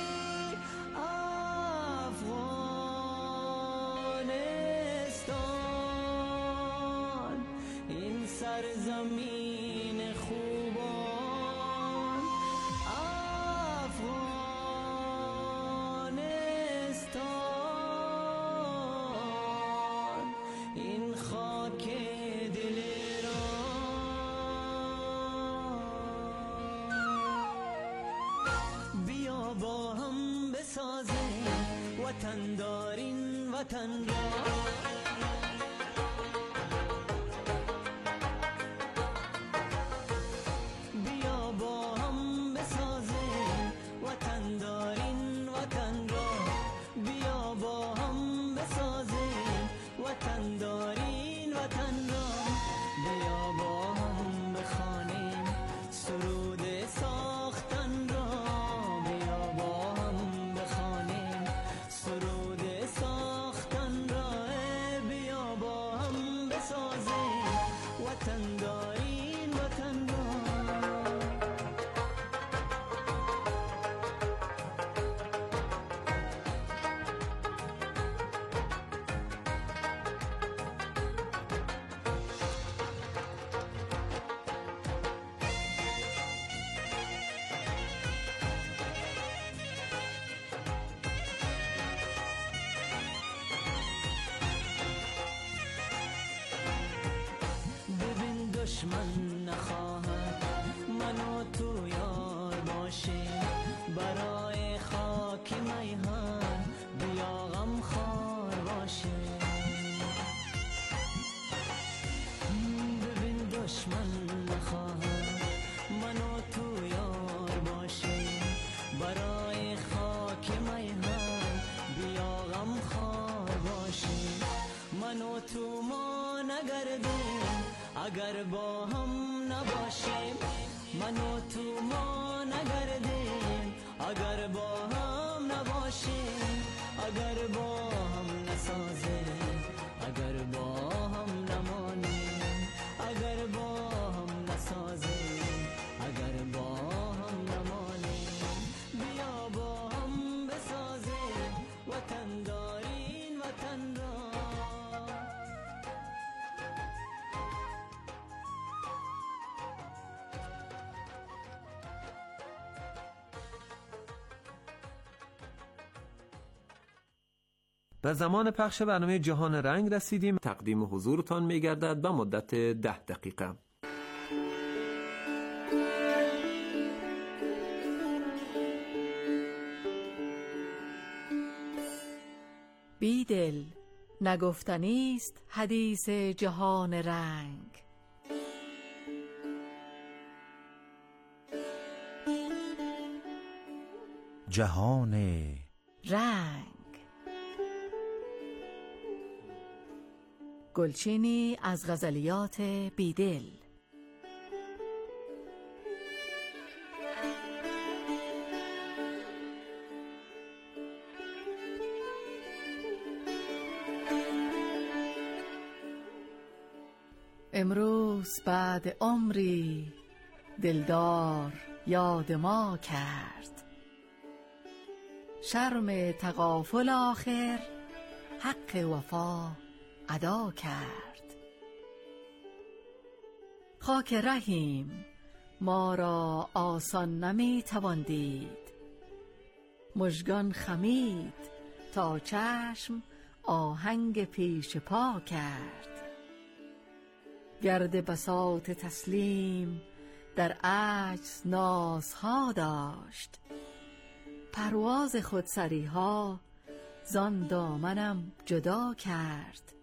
افغانستان. این سرزمین خوبان افغانستان، این خاک دل ایران. بیا با هم بسازیم وطن دارین وطن را، بیا با هم بسازیم وطن دارین وطن را، بیا با هم بسازیم وطن دارین وطن را. بیا با هم بخوانیم سرود ساختن را، بیا با هم بخوانیم سرود ساختن را. بیا با هم بسازیم وطن دارین وطن را. ببین دشمن نخواهد من و تو یار باشیم، برای خاک میهن بیا غم خوار باشیم. ببین دشمن نخواهد من و تو یار باشیم، برای خاک میهن بیا غم خوار باشیم. من و تو ما نگردیم اگر با هم نباشیم، من و تو ما نگردیم اگر با هم نباشیم. اگر با هم نسازیم اگر با هم نمانیم، اگر با هم نسازیم اگر با هم نمانیم. بیا با هم بسازیم وطن دارین وطن را. به زمان پخش برنامه جهان رنگ رسیدیم. تقدیم حضورتان می‌گردد به مدت ده دقیقه. بیدل نگفتنی است حدیث جهان رنگ. جهان رنگ. گلچینی از غزلیات بیدل. امروز بعد عمری دلدار یاد ما کرد. شرم تغافل آخر حق وفا ادا کرد. خاک رحیم ما را آسان نمی توان دید. مژگان خمید تا چشم آهنگ پیش پا کرد. گرد بساط تسلیم در عجز نازها داشت. پرواز خودسریها زان دامنم جدا کرد.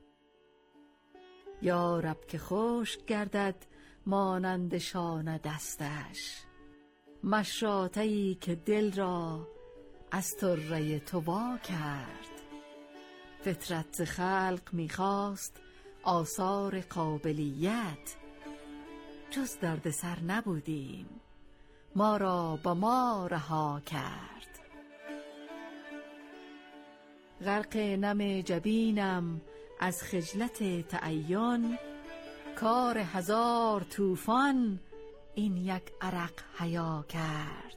یا رب که خشک گردد مانند شانه دستش، مشاطه‌ای که دل را از طره تو وا کرد. فطرت ز خلق میخواست آثار قابلیت، جز درد سر نبودیم ما را با ما رها کرد. غرق نم جبینم از خجلت تعین، کار هزار طوفان این یک عرق حیا کرد.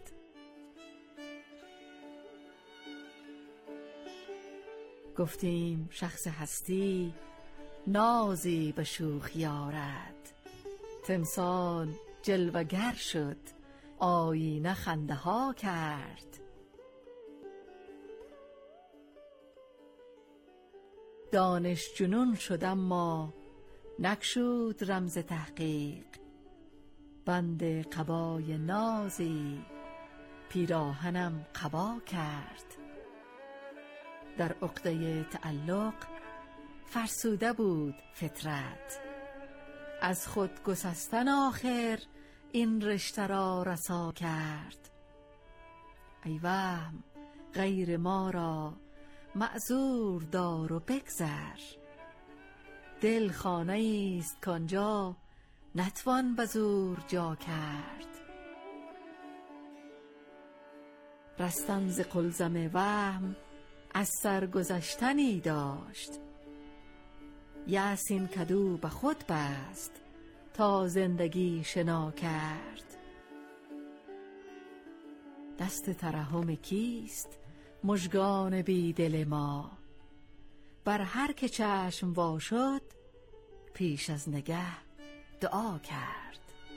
گفتیم شخص هستی نازی به شوخی آرد. تمثال جلوگر شد آینه خنده ها کرد. دانش جنون شد اما نگشود رمز تحقیق. بند قبای نازی پیراهنم قبا کرد. در عقده تعلق فرسوده بود فطرت، از خود گسستن آخر این رشته را رسا کرد. ای وهم غیر ما را معذور دار و بگذر، دل خانه است کانجا نتوان به زور جا کرد. رستن ز قلزم وهم از سرگذشتنی داشت. یأس این کدو به خود بست تا زندگی شنا کرد. دست ترحم کیست مژگان بی دل ما؟ بر هر که چشم وا شد پیش از نگه دعا کرد.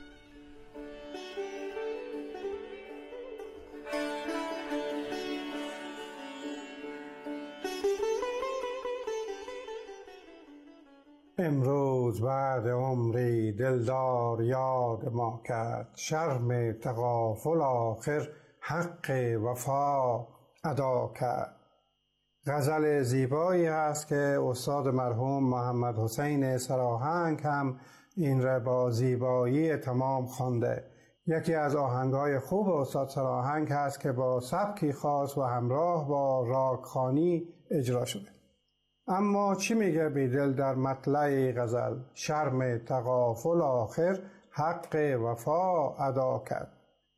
امروز بعد عمری دلدار یاد ما کرد. شرم تغافل آخر حق وفا ادا کرد. غزل زیبایی هست که استاد مرحوم محمد حسین سراهنگ هم این را با زیبایی تمام خوانده. یکی از آهنگای خوب استاد سراهنگ هست که با سبکی خاص و همراه با راگخوانی اجرا شده. اما چی میگه بیدل در مطلع غزل؟ شرم تغافل آخر حق وفا ادا کرد.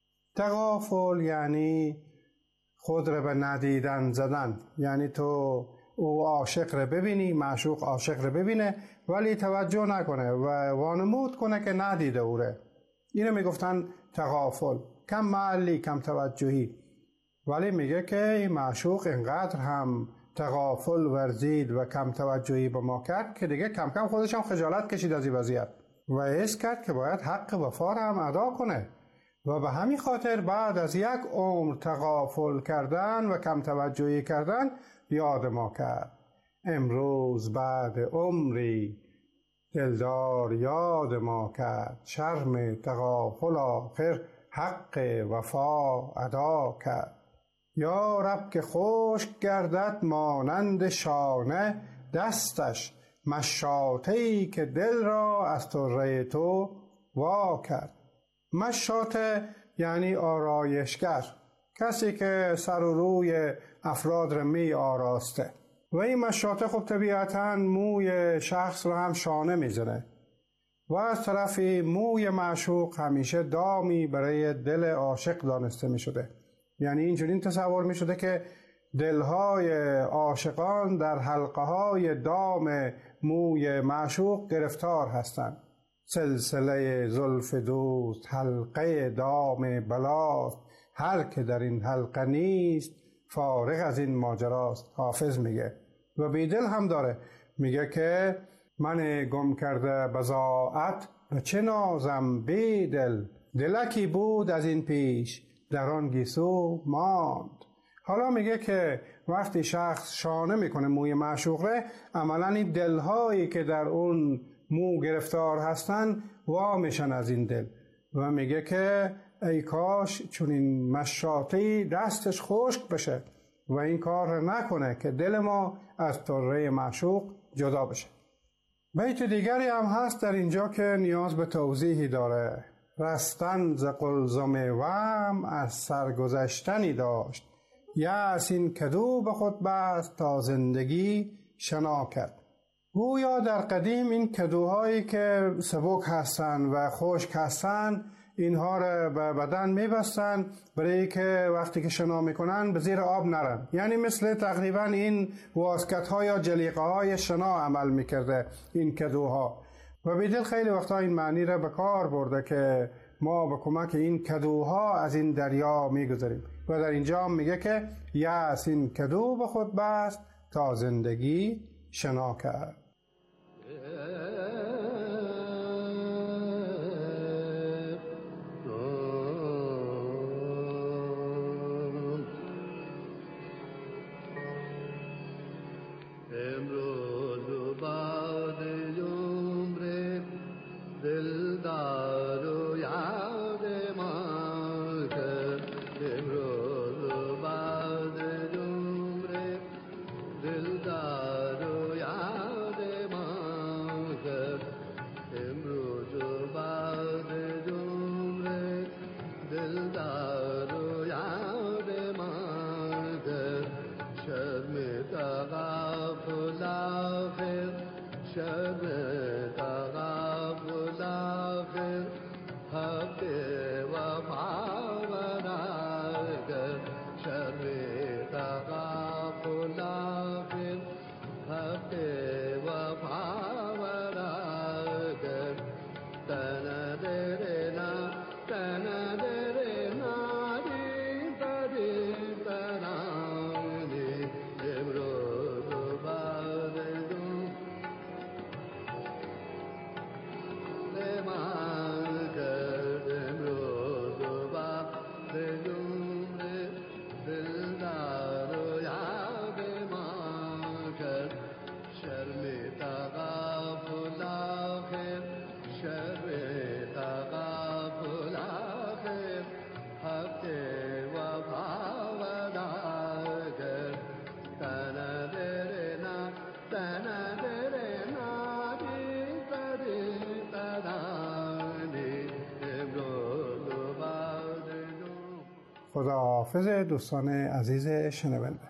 تغافل یعنی خود را به ندیدن زدن، یعنی تو او عاشق را ببینی، معشوق عاشق را ببینه ولی توجه نکنه و وانمود کنه که ندیده اوره. اینو میگفتن تغافل، کم معلی، کم توجهی. ولی میگه که این معشوق اینقدر هم تغافل ورزید و کم توجهی به ما کرد که دیگه کم کم خودش هم خجالت کشید از این وضعیت و حس کرد که باید حق وفا را هم ادا کنه و به همین خاطر بعد از یک عمر تغافل کردن و کم توجهی کردن یاد ما کرد. امروز بعد عمری دلدار یاد ما کرد. شرم تغافل آخر حق وفا ادا کرد. یا رب که خشک گردد مانند شانه دستش، مشاطه‌ای که دل را از طره تو وا کرد. مشاطه یعنی آرایشگر، کسی که سر و روی افراد را می آراسته و این مشاطه خب طبیعتاً موی شخص را هم شانه میزنه و از طرفی موی معشوق همیشه دامی برای دل عاشق دانسته می شده. یعنی اینجوری تصور می شده که دلهای عاشقان در حلقه های دام موی معشوق گرفتار هستند. سلسله زلف دوست حلقه دام بلاست، هر که در این حلقه نیست فارغ از این ماجراست. حافظ میگه و بیدل هم داره، میگه که من گم کرده بضاعت به چه نازم بیدل، دلکی بود از این پیش در آن گیسو ماند. حالا میگه که وقتی شخص شانه میکنه موی معشوقه، عملا این دلهایی که در اون مو گرفتار هستن وا میشن از این دل و میگه که ای کاش چون این مشاطی دستش خشک بشه و این کار نکنه که دل ما از طره معشوق جدا بشه. بیت دیگری هم هست در اینجا که نیاز به توضیحی داره. رستن ز قلزم وهم از سرگذشتنی داشت، یأس این کدو به خود بست تا زندگی شنا کرد. گویا در قدیم این کدوهایی که سبک هستن و خشک هستن اینها را به بدن میبستن برای که وقتی که شنا میکنن به زیر آب نرن، یعنی مثل تقریبا این واسکت ها یا جلیقه های شنا عمل میکرده این کدوها. و بیدل خیلی وقتا این معنی را به کار برده که ما به کمک این کدوها از این دریا میگذاریم و در اینجا هم میگه که یأس این کدو به خود بست تا زندگی شنا کرد. خداحافظ دوستان عزیز شنونده.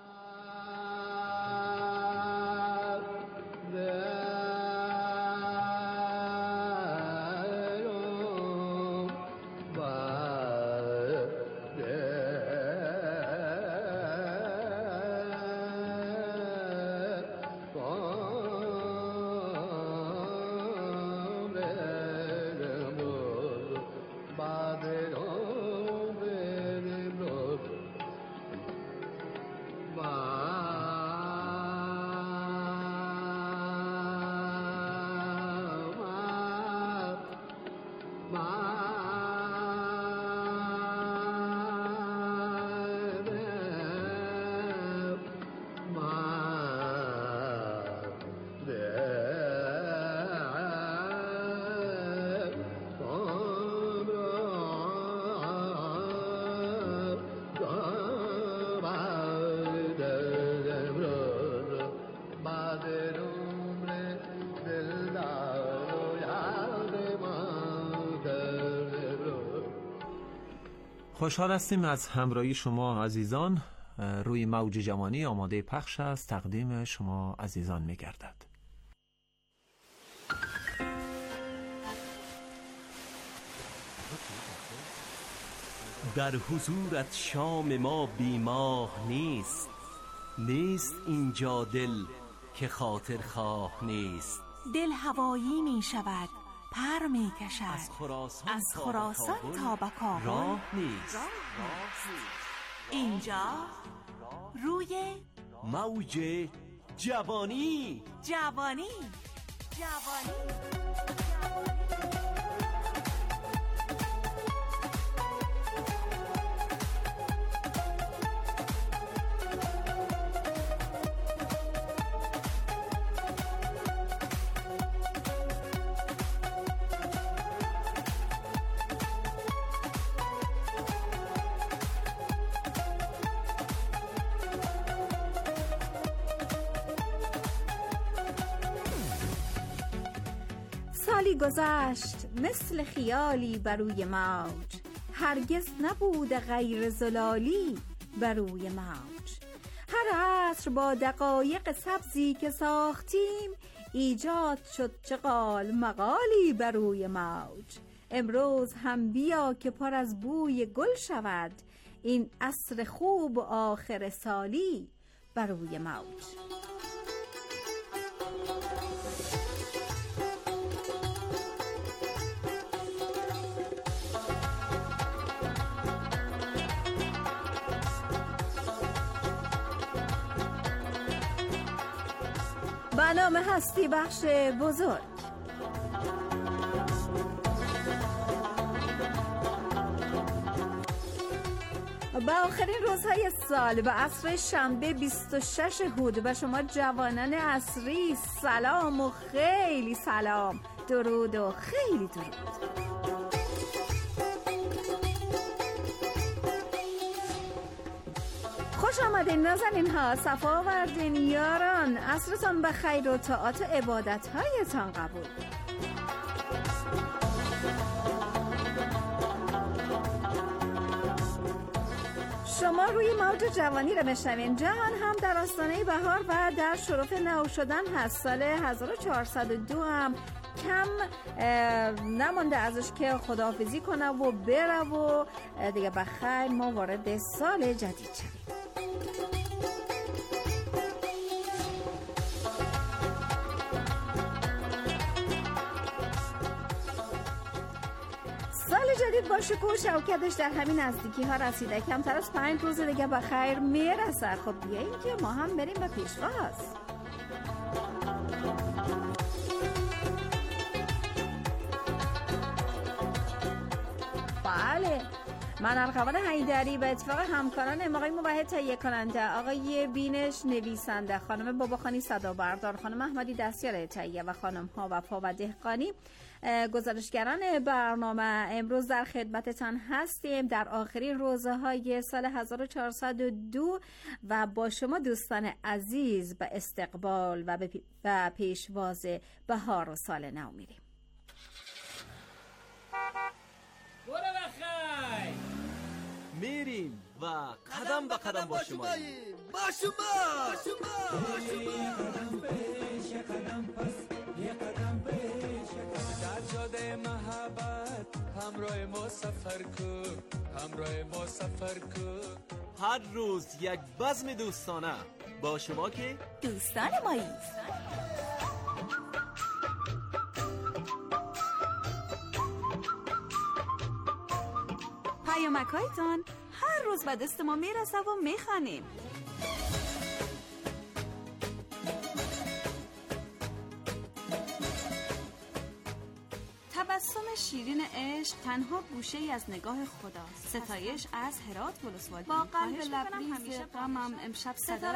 خوشحال هستیم از همراهی شما عزیزان. روی موج جوانی آماده پخش است، تقدیم شما عزیزان می‌گردد. در حضورت شام ما بیماه نیست، نیست اینجا دل که خاطر خواه نیست. دل هوایی می شود پر می کشد. از خراسان, از خراسان تا به کابل راه نیست. اینجا روی موج جوانی جوانی جوانی سالی گذشت مثل خیالی بروی موج، هرگز نبود غیر زلالی بروی موج. هر عصر با دقایق سبزی که ساختیم، ایجاد شد چه قال مقالی بروی موج. امروز هم بیا که پر از بوی گل شود، این عصر خوب و آخر سالی بروی موج. به نام هستی بخش بزرگ. به آخرین روزهای سال به عصر شنبه بیست و شش هود به شما جوانان عصری سلام و خیلی سلام، درود و خیلی درود. خوش آمدین نازنین ها، صفا آوردین یاران، عصرتان به خیر و طاعات و عبادت هایتان قبول. شما روی موج جوانی را میشنوین. جهان هم در آستانه بهار و در شرف نو شدن هست. سال هزار و چهارصد و دو هم کم نمانده ازش که خداحافظی کنه و بره و دیگه بخیر ما وارد سال جدید شویم. سال جدید با شکوه و شوکتش در همین نزدیکی ها رسیده. کمتر از پنج روز دیگه بخیر میرسه. خب بیاییم که ما هم بریم به پیشواز. بله، من ارغوان حیدری به اتفاق همکاران آقای موحد تهیه کننده، آقای بینش نویسنده، خانم باباخانی صدابردار، خانم احمدی دستیار تهیه و خانم ها وفا و دهقانی گزارشگران برنامه، امروز در خدمتتان هستیم در آخرین روزهای سال هزار و چهارصد و دو و با شما دوستان عزیز به استقبال و به پیشواز بهار و سال نو میریم. برو بخیر میریم و قدم به قدم با شما با شما با شما قدم پیش قدم پس یه قدم پیش در جاده محبت همراه ما سفر کن، همراه ما سفر کن. هر روز یک بزم دوستانه با شما که دوستان مایی. پیامک‌هایتان هر روز به دست ما میرسه و میخوانیم. تبسم شیرین عشق تنها گوشه ای از نگاه خداست. ستایش از هرات ولسوالی. با قلب لبریز غمم امشب صدا